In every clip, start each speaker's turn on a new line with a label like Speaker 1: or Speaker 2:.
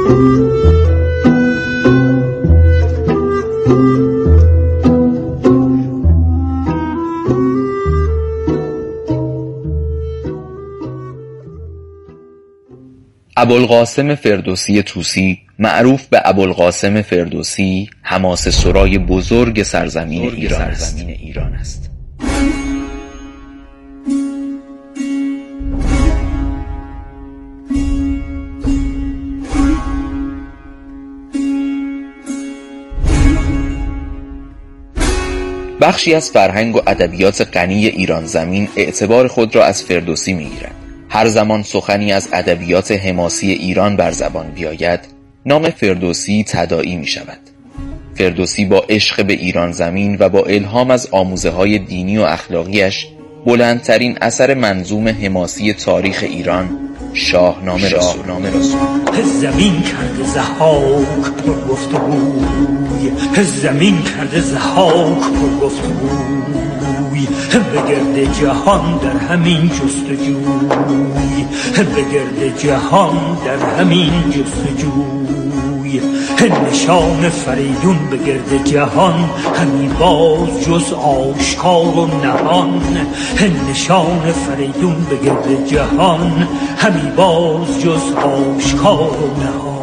Speaker 1: ابوالقاسم فردوسی طوسی، معروف به ابوالقاسم فردوسی، حماسه سرای بزرگ سرزمین ایران است. بخشی از فرهنگ و ادبیات غنی ایران زمین اعتبار خود را از فردوسی می‌گیرد. هر زمان سخنی از ادبیات حماسی ایران بر زبان بیاید، نام فردوسی تداعی می شود. فردوسی با عشق به ایران زمین و با الهام از آموزه‌های دینی و اخلاقیش بلندترین اثر منظوم حماسی تاریخ ایران، شاهنامه را
Speaker 2: زمین کرده ضحاک پر گفتگوی، زمین کرده ضحاک پر گفتگوی، بگرد جهان در همین جستجوی، بگرد جهان در همین جستجوی، نشان فریدون بگرد جهان همی باز جز آشکار و نهان، نشان فریدون بگرد جهان همی باز جز آشکار و نهان.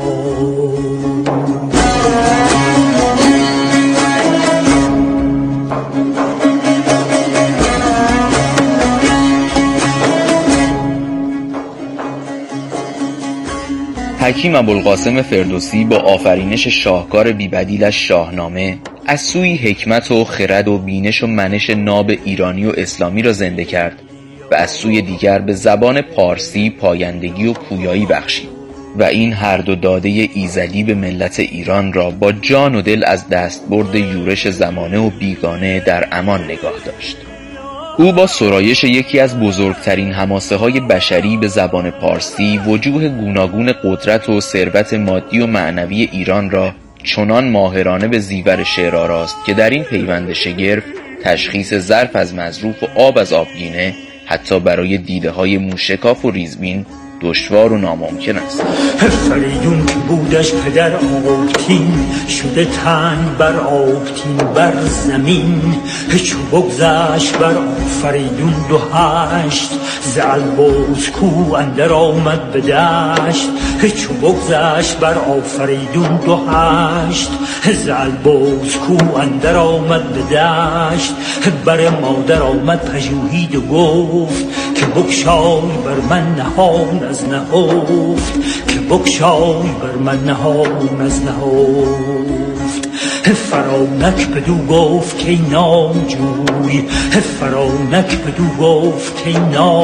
Speaker 1: حکیم ابوالقاسم فردوسی با آفرینش شاهکار بی‌بدیلش شاهنامه، از سوی حکمت و خرد و بینش و منش ناب ایرانی و اسلامی را زنده کرد و از سوی دیگر به زبان پارسی پایندگی و پویایی بخشید و این هر دو داده ایزدی به ملت ایران را با جان و دل از دستبرد یورش زمانه و بیگانه در امان نگاه داشت. او با سرایش یکی از بزرگترین حماسه‌های بشری به زبان پارسی، وجوه گوناگون قدرت و ثروت مادی و معنوی ایران را چنان ماهرانه به زیور شعر آراست که در این پیوند شگرف تشخیص ظرف از مظروف و آب از آبگینه حتی برای دیده‌های موشکاف و ریزبین دشوار و ناممکن است.
Speaker 2: فریدون که بودش پدر آبتین، شده تنگ بر آبتین بر زمین، چو بگذشت بر فریدون 28 ز البرز کو اندر آمد به دشت، چو بگذشت بر آفریدون 28 ز البرز کو اندر آمد به دشت، بر مادر آمد پژوهید و گفت که بگشای بر من نهان از نهفت، که بگشای بر من نهان از نهفت. فرانک بدو گفت که نامجوی، فرانک بدو گفت که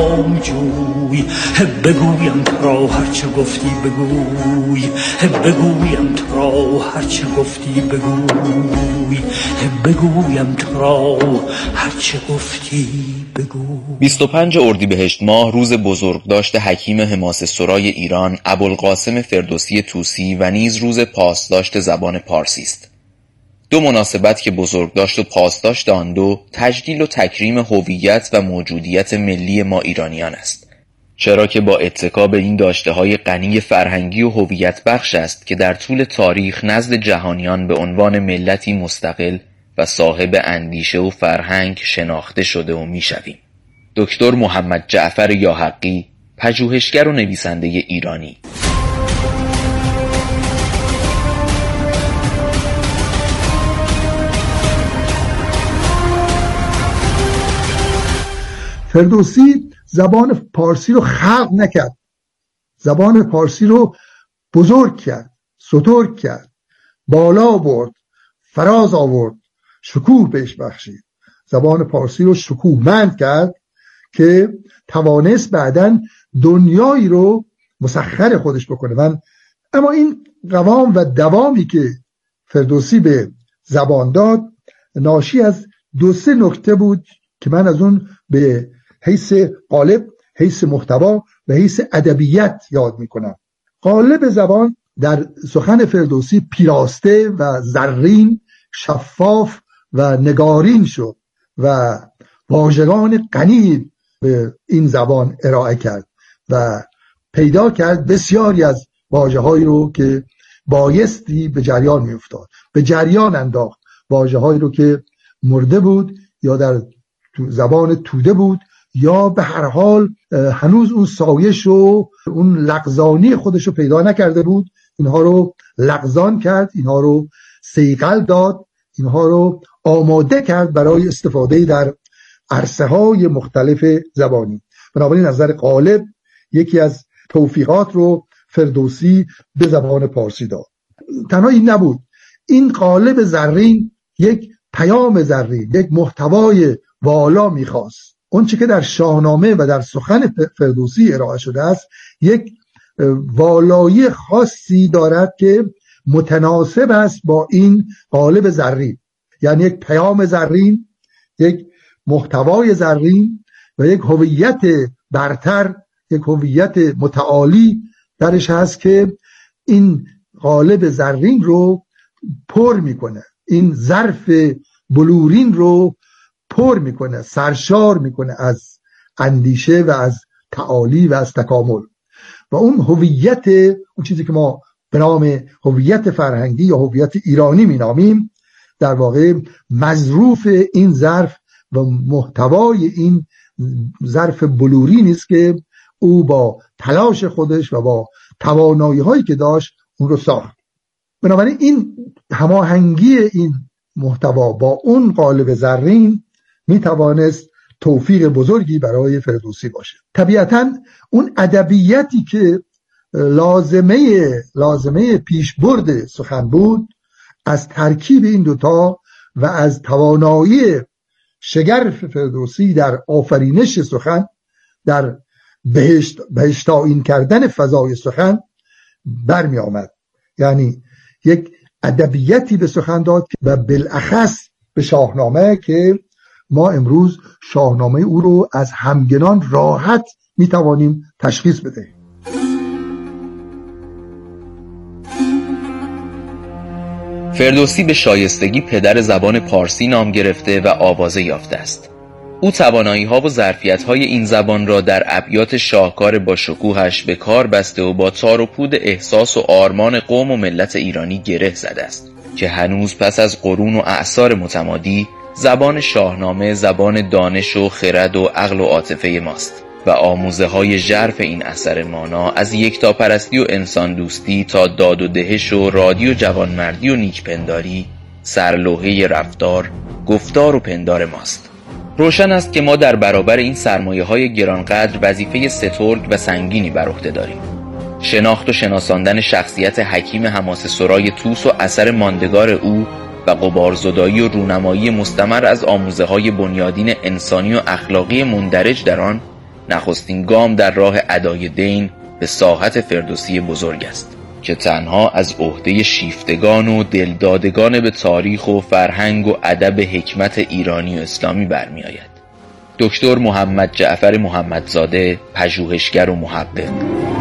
Speaker 2: نامجوی، بگویم تو را هرچه گفتی بگوی، بگویم تو را هرچه گفتی بگوی، بگویم تو را هرچه گفتی بگوی.
Speaker 1: 25 اردیبهشت ماه روز بزرگداشت حکیم حماسه سرای ایران ابوالقاسم فردوسی طوسی و نیز روز پاسداشت زبان پارسی است. دو مناسبت که بزرگداشت و پاسداشت آن دو تجلیل و تکریم هویت و موجودیت ملی ما ایرانیان است، چرا که با اتکا به این داشته‌های غنی فرهنگی و هویت بخش است که در طول تاریخ نزد جهانیان به عنوان ملتی مستقل و صاحب اندیشه و فرهنگ شناخته شده و میشویم. دکتر محمد جعفر یاحقی، پژوهشگر و نویسنده ایرانی.
Speaker 3: فردوسی زبان پارسی رو خلق نکرد، زبان پارسی رو بزرگ کرد، سترگ کرد، بالا برد، فراز آورد، شکوه بهش بخشید. زبان پارسی رو شکوهمند کرد که توانست بعداً دنیایی رو مسخر خودش بکنه. اما این قوام و دوامی که فردوسی به زبان داد ناشی از 2-3 نکته بود که من از اون به حیث قالب، حیث محتوا و حیث ادبیت یاد میکنم. قالب زبان در سخن فردوسی پیراسته و زرین، شفاف و نگارین شد و واژگان غنی به این زبان ارائه کرد و پیدا کرد بسیاری از واژه‌هایی رو که بایستی به جریان میافتاد به جریان انداخت، واژه‌هایی رو که مرده بود یا در زبان توده بود یا به هر حال هنوز اون سایش و اون لغزانی خودش رو پیدا نکرده بود، اینها رو لغزان کرد، اینها رو صیقل داد، اینها رو آماده کرد برای استفاده در عرصه‌های مختلف زبانی. بنابراین نظر غالب یکی از توفیقات رو فردوسی به زبان پارسی داد. تنها این نبود، این قالب زرین یک پیام زرین، یک محتوای والا میخواست. اون چه که در شاهنامه و در سخن فردوسی ارائه شده است یک والایی خاصی دارد که متناسب است با این قالب زرین، یعنی یک پیام زرین، یک محتوای زرین و یک هویت برتر، یک هویت متعالی درش هست که این قالب زرین رو پر میکنه، این ظرف بلورین رو پر میکنه، سرشار میکنه از اندیشه و از تعالی و از تکامل. و اون هویت، اون چیزی که ما به نام هویت فرهنگی یا هویت ایرانی مینامیم، در واقع مظروف این ظرف و محتوای این ظرف بلوری نیست که او با تلاش خودش و با توانایی هایی که داشت اون رو ساخت. بنابراین این هماهنگی این محتوا با اون قالب زرین میتوانست توفیق بزرگی برای فردوسی باشه. طبیعتاً اون ادبیاتی که لازمه پیشبرد سخن بود، از ترکیب این دوتا و از توانایی شگرف فردوسی در آفرینش سخن، در بهشتائین کردن فضای سخن برمی آمد. یعنی یک ادبیاتی به سخن داد و بالاخص به شاهنامه که ما امروز شاهنامه او رو از همگنان راحت می توانیم تشخیص بدهیم.
Speaker 1: فردوسی به شایستگی پدر زبان پارسی نام گرفته و آوازه یافته است. او توانایی‌ها و ظرفیت‌های این زبان را در ابیات شاهکار با شکوهش به کار بسته و با تار و پود احساس و آرمان قوم و ملت ایرانی گره زده است که هنوز پس از قرون و اعصار متمادی زبان شاهنامه زبان دانش و خرد و عقل و عاطفه ماست و آموزه های ژرف این اثر مانا از یکتاپرستی و انسان دوستی تا داد و دهش و رادی و جوانمردی و نیکپنداری سرلوحه رفتار، گفتار و پندار ماست. روشن است که ما در برابر این سرمایه های گرانقدر وظیفه سترگ و سنگینی بر عهده داریم. شناخت و شناساندن شخصیت حکیم حماسه سرای طوس و اثر ماندگار او و غبارزدایی و رونمایی مستمر از آموزه های بنیادین انسانی و اخلاقی مندرج در آن نخستین گام در راه ادای دین به ساحت فردوسی بزرگ است که تنها از عهده شیفتگان و دلدادگان به تاریخ و فرهنگ و ادب حکمت ایرانی و اسلامی برمی آید. دکتر محمد جعفر محمدزاده، پژوهشگر و محقق.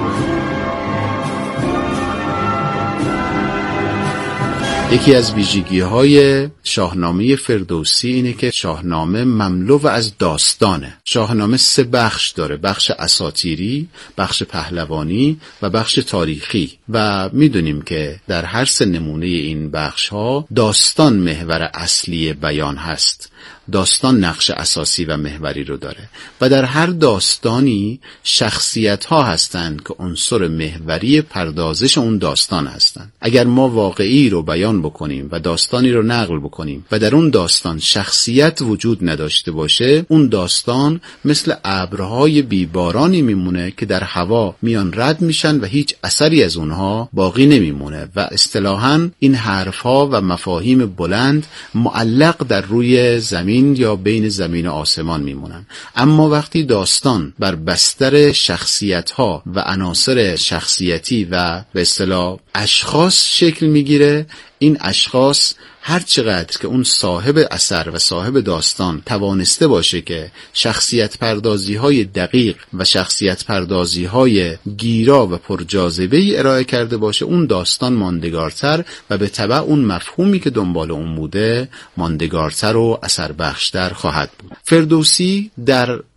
Speaker 4: یکی از ویژگی‌های شاهنامه فردوسی اینه که شاهنامه مملو از داستانه. شاهنامه 3 بخش داره: بخش اساطیری، بخش پهلوانی و بخش تاریخی، و میدونیم که در هر 3 نمونه این بخش‌ها داستان محور اصلی بیان هست. داستان نقش اساسی و محوری رو داره و در هر داستانی شخصیت ها هستند که عنصر محوری پردازش اون داستان هستند. اگر ما واقعی رو بیان بکنیم و داستانی رو نقل بکنیم و در اون داستان شخصیت وجود نداشته باشه، اون داستان مثل ابرهای بیبارانی میمونه که در هوا میان رد میشن و هیچ اثری از اونها باقی نمیمونه و اصطلاحاً این حرفها و مفاهیم بلند معلق در روی زمین یا بین زمین و آسمان میمونن. اما وقتی داستان بر بستر شخصیت‌ها و عناصر شخصیتی و به اصطلاح اشخاص شکل میگیره، این اشخاص هر چقدر که اون صاحب اثر و صاحب داستان توانسته باشه که شخصیت پردازی های دقیق و شخصیت پردازی های گیرا و پرجاذبه‌ای ارائه کرده باشه، اون داستان ماندگارتر و به تبع اون مفهومی که دنبال اون بوده ماندگارتر و اثر بخشتر خواهد بود. فردوسی در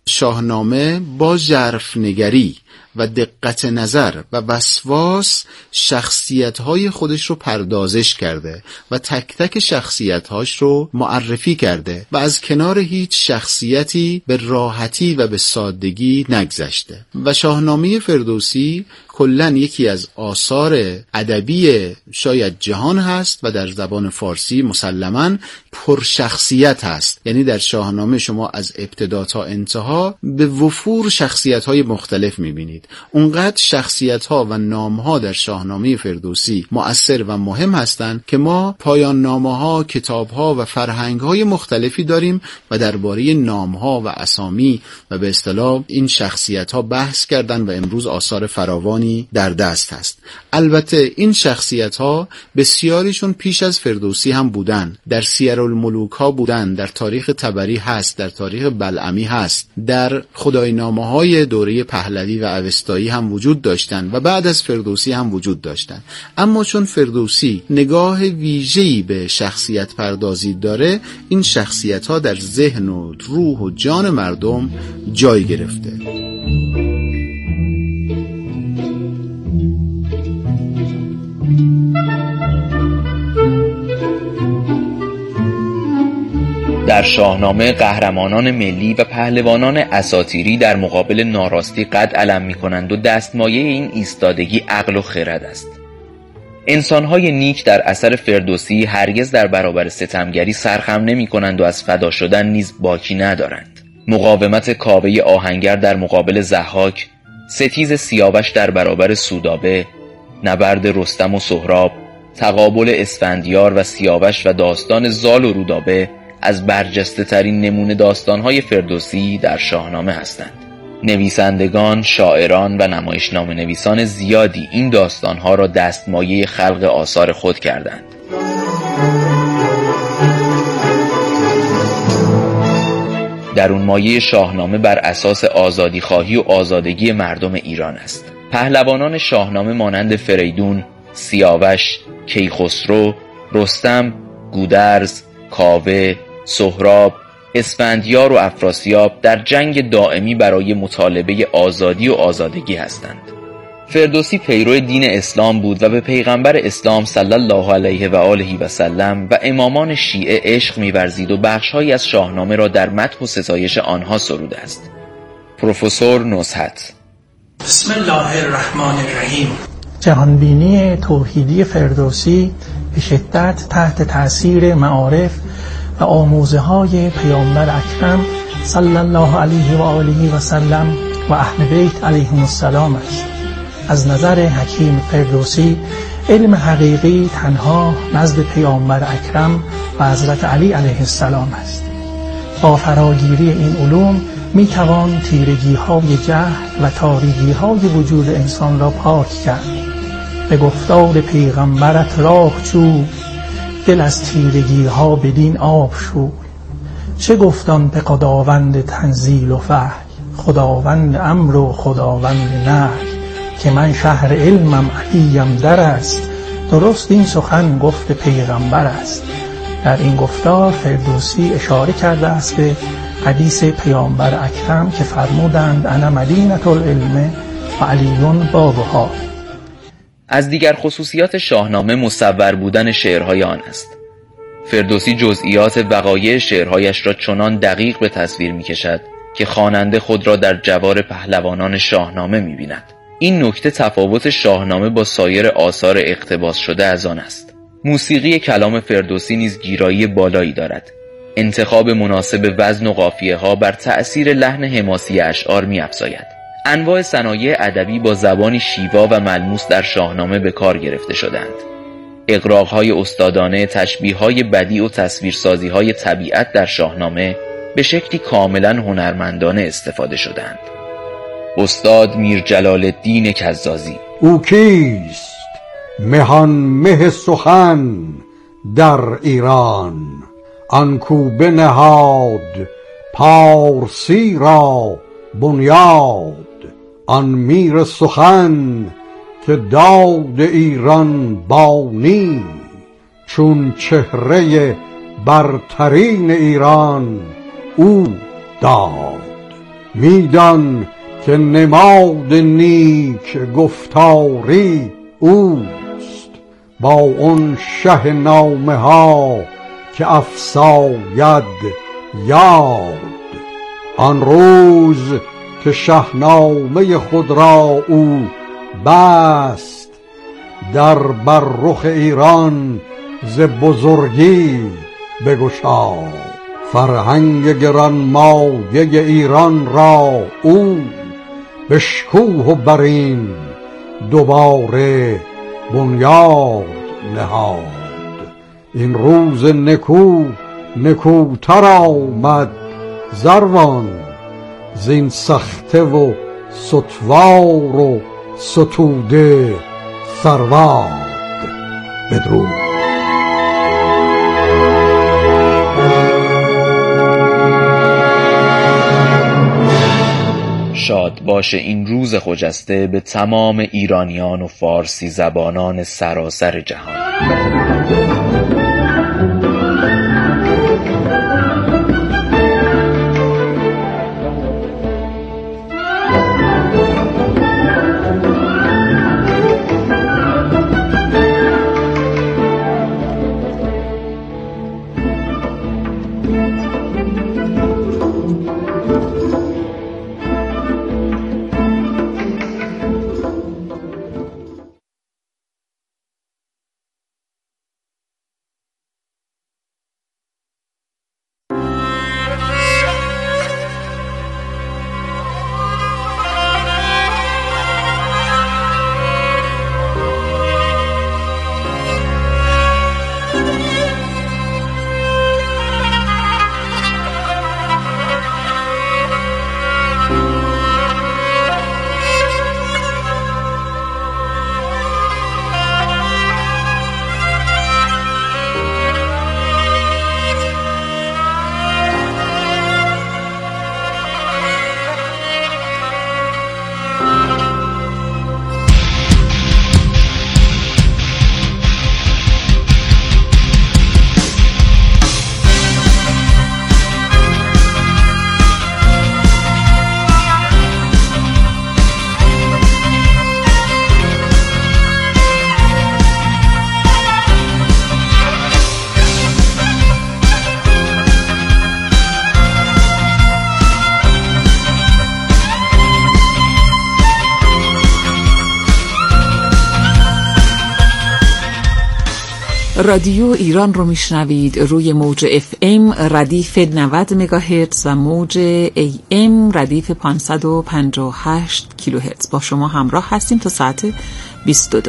Speaker 4: شاهنامه با ژرف‌نگری و دقت نظر و وسواس شخصیت‌های خودش رو پردازش کرده و تک تک شخصیت‌هاش رو معرفی کرده و از کنار هیچ شخصیتی به راحتی و به سادگی نگذشته. و شاهنامه فردوسی کلاً یکی از آثار ادبی شاید جهان هست و در زبان فارسی مسلماً پرشخصیت هست. یعنی در شاهنامه شما از ابتدا تا انتها به وفور شخصیت‌های مختلف می‌بینید. اونقدر شخصیت‌ها و نام‌ها در شاهنامه فردوسی مؤثر و مهم هستند که ما پایان نامه‌ها، کتاب‌ها و فرهنگ‌های مختلفی داریم و درباره نام‌ها و اسامی و به اصطلاح این شخصیت‌ها بحث کردن و امروز آثار فراوانی در دست هست. البته این شخصیت‌ها بسیاریشون پیش از فردوسی هم بودن، در سیرالملوک ها بودن، در تاریخ طبری هست، در تاریخ بلعمی هست، در خداینامه‌های دوره پهلوی و اوستایی هم وجود داشتن و بعد از فردوسی هم وجود داشتن. اما چون فردوسی نگاه ویژه‌ای به شخصیت پردازی داره، این شخصیت‌ها در ذهن و روح و جان مردم جای گرفته.
Speaker 1: در شاهنامه قهرمانان ملی و پهلوانان اساطیری در مقابل ناراستی قد علم می‌کنند و دستمایه این ایستادگی عقل و خرد است. انسان‌های نیک در اثر فردوسی هرگز در برابر ستمگری سرخم نمی‌کنند و از فدا شدن نیز باکی ندارند. مقاومت کاوه آهنگر در مقابل ضحاک، ستیز سیاوش در برابر سودابه، نبرد رستم و سهراب، تقابل اسفندیار و سیاوش و داستان زال و رودابه از برجسته ترین نمونه داستان‌های فردوسی در شاهنامه هستند. نویسندگان، شاعران و نمایشنامه نویسان زیادی این داستان‌ها را دستمایه خلق آثار خود کردند. درون مایه شاهنامه بر اساس آزادی‌خواهی و آزادگی مردم ایران است. پهلوانان شاهنامه مانند فریدون، سیاوش، کیخسرو، رستم، گودرز، کاوه، سهراب، اسفندیار و افراسیاب در جنگ دائمی برای مطالبه آزادی و آزادگی هستند. فردوسی پیرو دین اسلام بود و به پیغمبر اسلام صلی الله علیه و آله و سلم و امامان شیعه عشق می‌ورزید و بخش‌هایی از شاهنامه را در مدح و ستایش آنها سروده است. پروفسور نزهت.
Speaker 5: بسم الله الرحمن الرحیم.
Speaker 2: جهانبینی توحیدی فردوسی به شدت تحت تأثیر معارف و آموزه‌های پیامبر اکرم صلی الله علیه و آله و سلم و اهل بیت علیهم السلام است. از نظر حکیم فردوسی علم حقیقی تنها نزد پیامبر اکرم و حضرت علی علیه السلام است. با فراگیری این علوم می توان تیرگی‌های جهل و تاریکی‌های وجود انسان را پاک کرد. به گفتار پیغمبرت راه جوی، دل از تیرگی‌ها بدین آب شوی. چه گفتان به خداوند تنزیل و وحی، خداوند امر و خداوند نهی. که من شهر علمم علیم در است، درست این سخن گفت پیغمبر است. در این گفتار فردوسی اشاره کرده است به حدیث پیامبر اکرم که فرمودند انا مدینة العلم و علیون بابها.
Speaker 1: از دیگر خصوصیات شاهنامه مصور بودن شعرهای آن است. فردوسی جزئیات وقایع شعرهایش را چنان دقیق به تصویر می‌کشد که خواننده خود را در جوار پهلوانان شاهنامه می‌بیند. این نکته تفاوت شاهنامه با سایر آثار اقتباس شده از آن است. موسیقی کلام فردوسی نیز گیرایی بالایی دارد. انتخاب مناسب وزن و قافیه ها بر تأثیر لحن حماسی اشعار می‌افزاید. انواع صنایع ادبی با زبانی شیوا و ملموس در شاهنامه به کار گرفته شدند. اغراق‌های استادانه، تشبیه‌های بدیع و تصویرسازی‌های طبیعت در شاهنامه به شکلی کاملاً هنرمندانه استفاده شدند. استاد میر جلال الدین کزازی.
Speaker 6: او کیست مهان مه سخن در ایران، آنکو بنهاد پارسی را بنیاد. آن میر سخن که داد ایران بانی، چون چهره برترین ایران او داد. میدان که نماد نیک گفتاری اوست، با اون شه نامه ها که افزاید یاد. آن روز که شاهنامه خود را او بست، در بر رخ ایران ز بزرگی بگشاد. فرهنگ گرانمایه ایران را او به شکوه و برین دوباره بنیاد نهاد. این روز نکوتر آمد زروان، زین سخته و ستوار و ستوده سرواد. بدرود.
Speaker 1: شاد باشه این روز خجسته به تمام ایرانیان و فارسی زبانان سراسر جهان.
Speaker 7: رادیو ایران رو میشنوید روی موج FM ردیف 90 مگاهرتز و موج AM ردیف 558 کیلوهرتز. با شما همراه هستیم تا ساعت 22.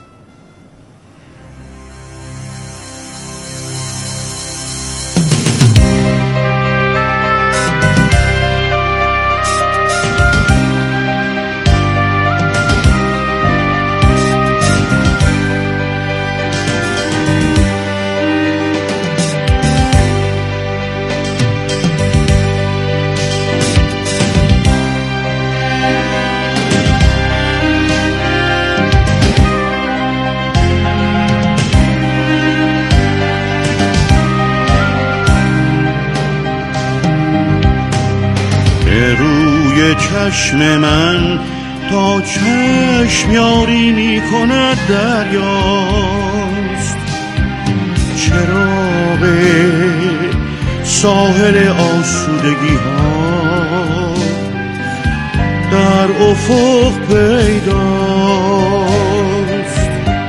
Speaker 8: چشم من تا چشم یاری می کند دریاست، چراغ ساحل آسودگی ها در افق پیداست.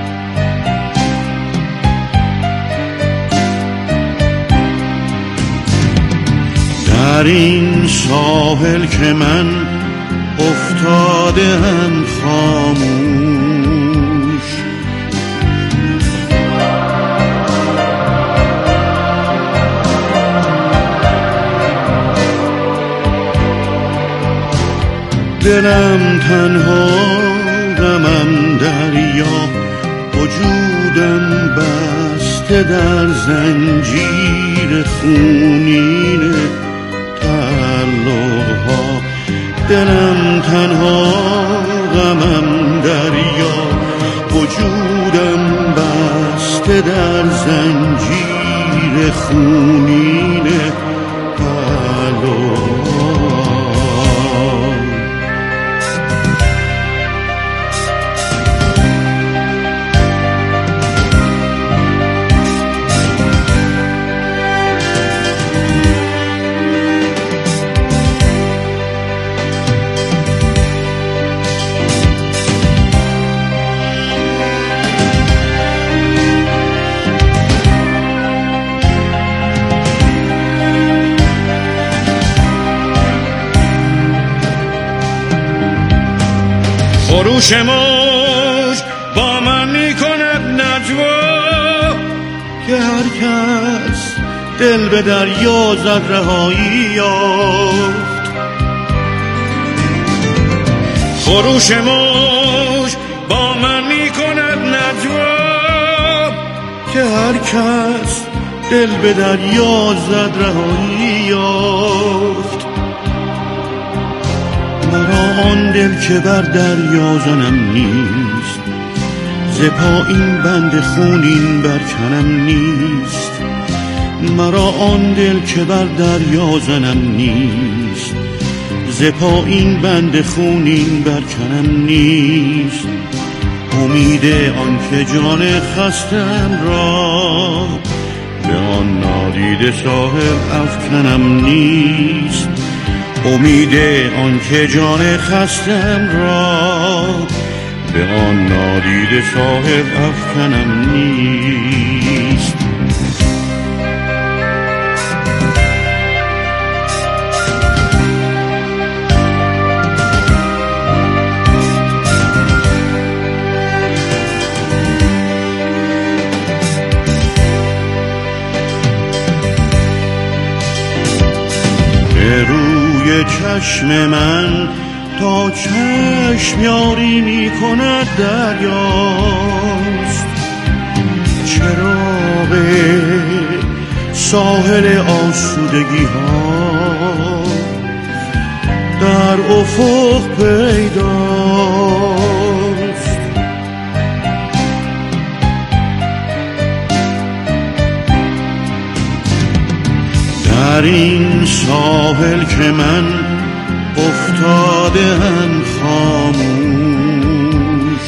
Speaker 8: در این ساحل که من افتاده‌ام خاموش، دلم تنها، غمم دریا، وجودم بسته در زنجیر خونین تعلق‌ها. دلم تنها، غمم دریا، وجودم بسته در زنجیر خونین تعلق‌ها. خروش موج با من میکند نجوا که هر کس دل به دریا زد رهایی یافت. خروش موج با من میکند نجوا که هر کس دل به دریا زد رهایی یافت. مرا آن دل که بر دریا زنم نیست، ز پایین بند خونین برکنم نیست. مرا آن دل که بر دریا زنم نیست، ز پایین بند خونین برکنم نیست. امید آن که جان خستم را به آن نادیده ساحل افکنم نیست. امید آن که جان خستم را به آن نادیده ساحل افکنم نیست. روی چشم من تا چشم یاری می کند دریاست، چراغ ساحل آسودگی ها در افق پیداست. در این ساحل که من افتاده هم خاموش،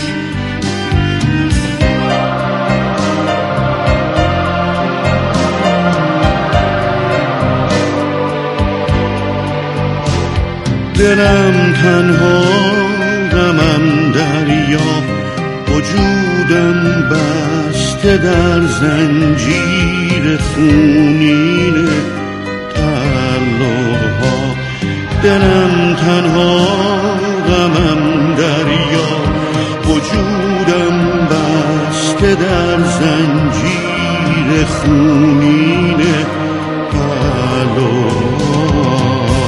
Speaker 8: دلم تنها غمم دریا، وجودم بسته در زنجیر خونین تعلقها. دلم تنها غمم دریا، وجودم بسته در زنجیر خونین تعلقها.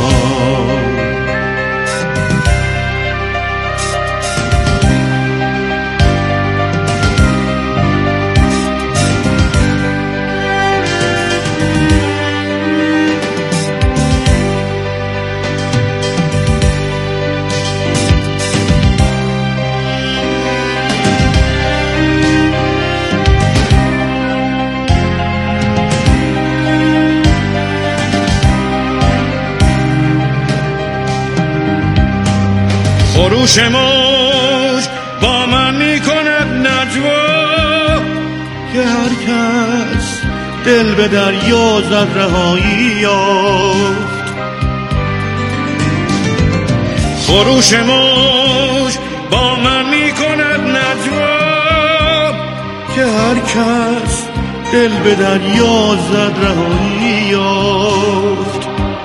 Speaker 8: خروش موج با من می کند نجوا که هر کس دل به دریا زد رهایی یافت. خروش موج با من می کند نجوا که هر کس دل به دریا زد رهایی یافت.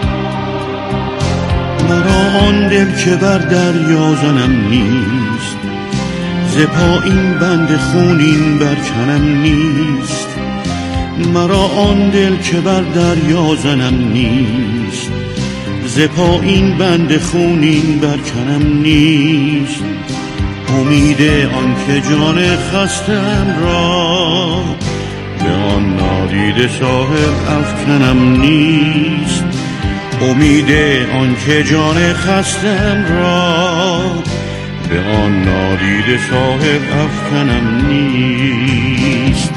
Speaker 8: مرا آن دل که بر دریا زنم نیست، ز پایین بند خونین برکنم نیست. مرا آن دل که بر دریا زنم نیست، ز پایین بند خونین برکنم نیست. امید آن که جان خستم را به آن نادیده ساحل افکنم نیست. امید آن که جان خستم را به آن نادیده ساحل افکنم نیست.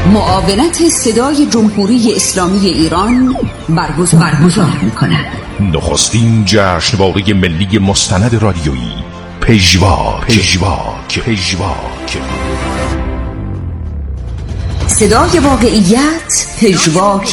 Speaker 9: معاونت صدای جمهوری اسلامی ایران برگزار می‌کند.
Speaker 10: نخستین جشنواره ملی مستند رادیویی پژواک.
Speaker 9: صدای واقعیت، پژواک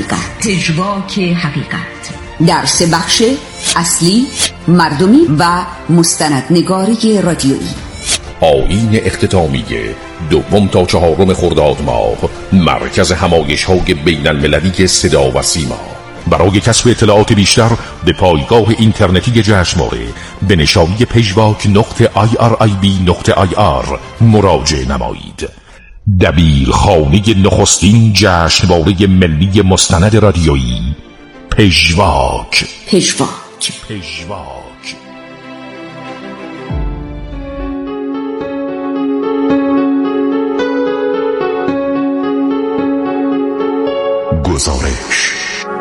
Speaker 9: حقیقت در 3 بخش اصلی، مردمی و مستندنگاری رادیویی.
Speaker 10: آیین اختتامیه 2 تا 4 خرداد ماه، مرکز همایش‌های بین‌المللی صدا و سیما. برای کسب اطلاعات بیشتر به پایگاه اینترنتی جشنواره به نشانی pejvac.irib.ir مراجعه نمایید. دبیرخانه نخستین جشنواره ملی مستند رادیویی پژواک. گزارش.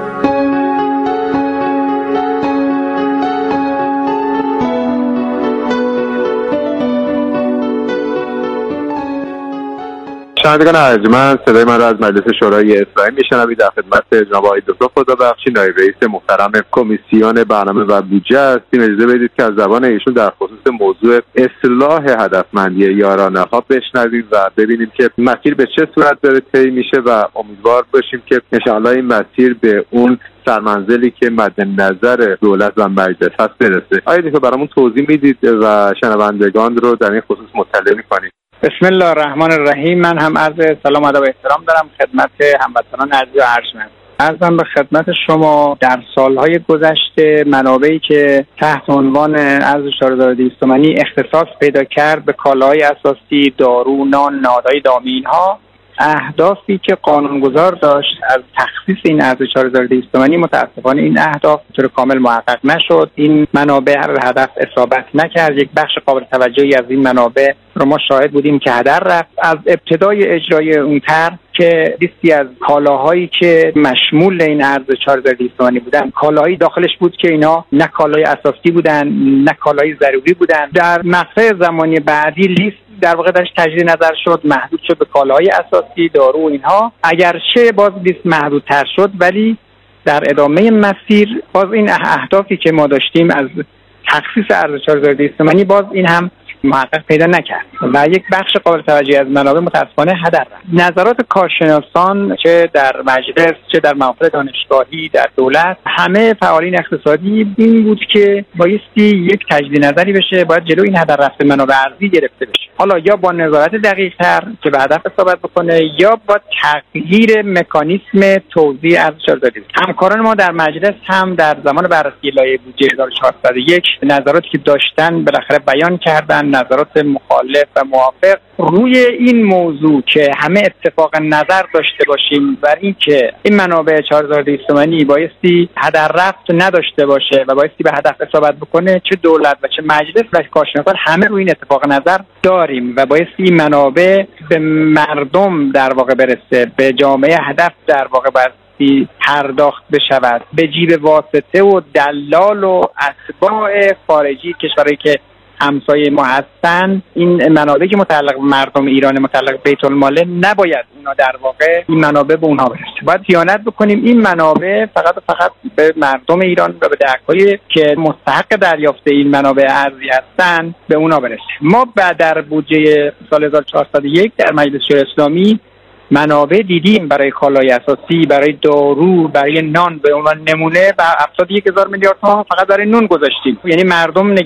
Speaker 11: شنوندگان ارجمند، صدای من را از مجلس شورای اسلامی میشنوید. در خدمت جناب آقای دکتر خدابخشی، نایب رئیس محترم کمیسیون برنامه و بودجه هستیم. اجازه بدید که از زبان ایشون در خصوص موضوع اصلاح هدفمندی یارانه ها بشنویم و ببینیم که مسیر به چه صورت داره طی میشه و امیدوار باشیم که انشاءالله این مسیر به اون سرمنزلی که مد نظر دولت و مجلس هست برسه. آیا دیگه برامون توضیح میدید و شنوندگان رو در این خصوص مطلع می‌کنید؟
Speaker 12: بسم الله الرحمن الرحیم. من هم عرض سلام ادب و احترام دارم خدمت هموطنان عزیز و ارجمند. عرضم به خدمت شما در سالهای گذشته منابعی که تحت عنوان ارز 4200 تومانی اختصاص پیدا کرد به کالاهای اساسی، دارو، نان، نهادهای دامی، اینها اهدافی که قانونگذار داشت از تخصیص این ارز 4200 تومانی، متاسفانه این اهداف به طور کامل محقق نشد. این منابع به هدف اصابت نکرد. یک بخش قابل توجهی از این منابع رو ما شاهد بودیم که هدر رفت. از ابتدای اجرای اون طرح که لیستی از کالاهایی که مشمول این ارز 4200 تومانی بودن، کالاهایی داخلش بود که اینا نه کالای اساسی بودن نه کالای ضروری بودن. در مقطع زمانی بعدی لیست در واقع درش تجدید نظر شد، محدود شد به کالاهای اساسی، دارو و اینها. اگرچه باز لیست محدودتر شد، ولی در ادامه مسیر باز این اهدافی که ما داشتیم از تخصیص ارز 4200 تومانی باز این هم محقق پیدا نکرد و یک بخش قابل توجهی از منابع متاسفانه هدر رفت. نظرات کارشناسان چه در مجلس چه در محافل دانشگاهی در دولت، همه فعالین اقتصادی این بود که بایستی یک تجدید نظری بشه، باید جلو این هدر رفت منابع ارزی گرفته بشه، حالا یا با نظارت دقیق‌تر که به هدف اصابت بکنه یا با تغییر مکانیسم توزیع ارز 4200. همکاران ما در مجلس هم در زمان بررسی لایحه بودجه 1401 نظراتی که داشتن بالاخره بیان کردن، نظرات مخالف و موافق روی این موضوع که همه اتفاق نظر داشته باشیم بر این که این منابع 4200 تومانی بایستی هدر رفت نداشته باشه و بایستی به هدف اصابت بکنه. چه دولت و چه مجلس و کارشناسان همه روی این اتفاق نظر داریم و بایستی این منابع به مردم در واقع برسه، به جامعه هدف در واقع بایستی پرداخت بشود، به جیب واسطه و دلال و اتباع خارجی کشورهایی که همسایه ما هستن. این منابعی که متعلق به مردم ایران، متعلق به بیت المال، نباید اونا در واقع این منابع به اونها برسه. باید دیانت بکنیم این منابع فقط و فقط به مردم ایران و به دهک‌هایی که مستحق دریافت این منابع ارزی هستن به اونا برسه. ما بعد در بودجه سال 1401 در مجلس شورای اسلامی منابع دیدیم برای کالای اساسی، برای دارو، برای نان، به عنوان نمونه و 71000 میلیارد تومان فقط برای نون گذاشتیم. یعنی مردم